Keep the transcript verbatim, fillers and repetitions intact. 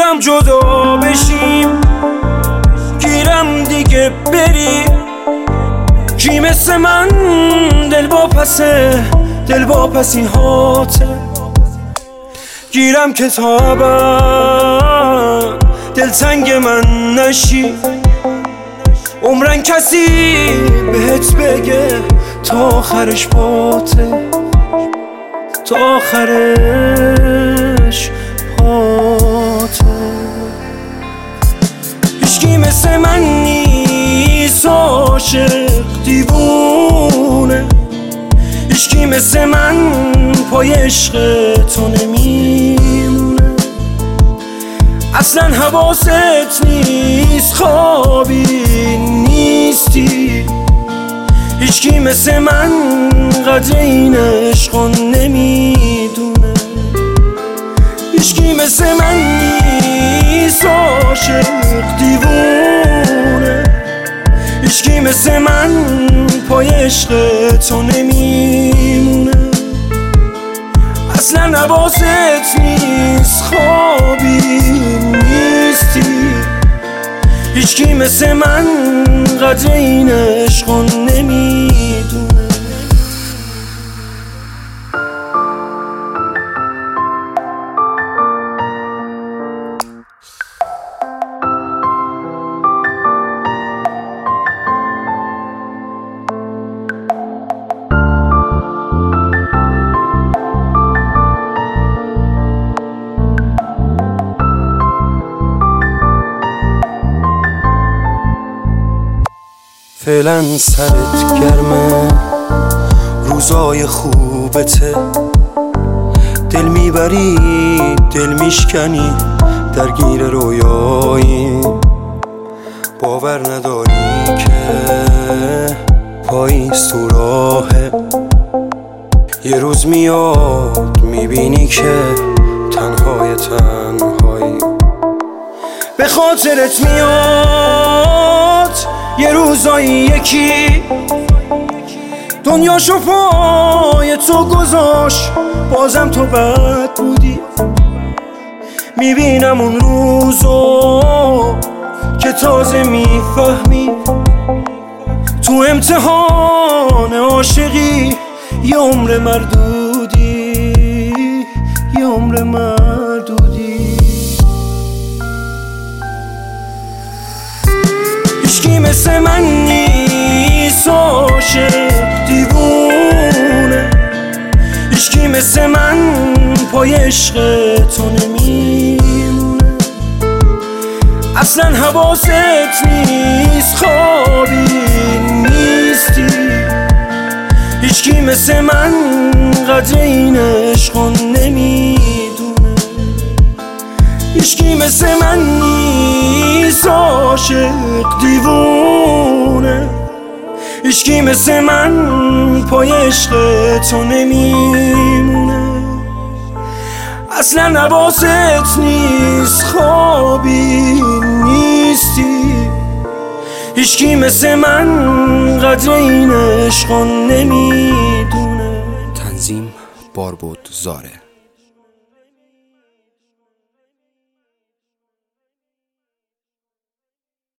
گیرم جدا بشیم، گیرم دیگه بری. کی مثل من دل با پسه، دل با پسی هاته. گیرم کتابم دلتنگ من نشی، عمرن کسی بهت بگه تا آخرش باته، تا آخرش باته. هیچکی مثل من نیست عاشق دیوونه، هیچکی مثل من پای عشق تو نمیمونه. اصلا حواست نیست، خوابی نیستی. هیچکی مثل من قدر این عشقو نمیدونه. هیچکی مثل من نیست عاشق دیوونه، هیچکی مثل من پای عشق تو نمیمونه. اصلا حواست نیست، خوابی نیستی. هیچکی مثل من قدر این عشقو نمیدونه. فعلا سرت گرمه، روزای خوبته. دل میبری دل میشکنی، درگیر رویایی. باور نداری که پاییز تو راهه. یه روز میاد میبینی که تنهای تنهایی. به خاطرت میاد یه روزایی یکی دنیاشو پای تو گذاشت، بازم تو بد بودی. میبینم اون روزو که تازه میفهمی تو امتحان عاشقی یه عمر مردودی، یه عمر مردودی. هیچکی مثل من نیست عاشق دیوونه، هیچکی مثل من پای عشق تو نمیمونه. اصلا حواست نیست، خوابی نیستی. هیچکی مثل من قدر این عشقو نمیدونه. هیچکی مثل من نیست عاشق دیوونه، هیچکی مثل من پای عشق تو نمیمونه. اصلا حواست نیست، خوابی نیستی. هیچکی مثل من قدر این عشقو نمیدونه. تنظیم باربود زاره.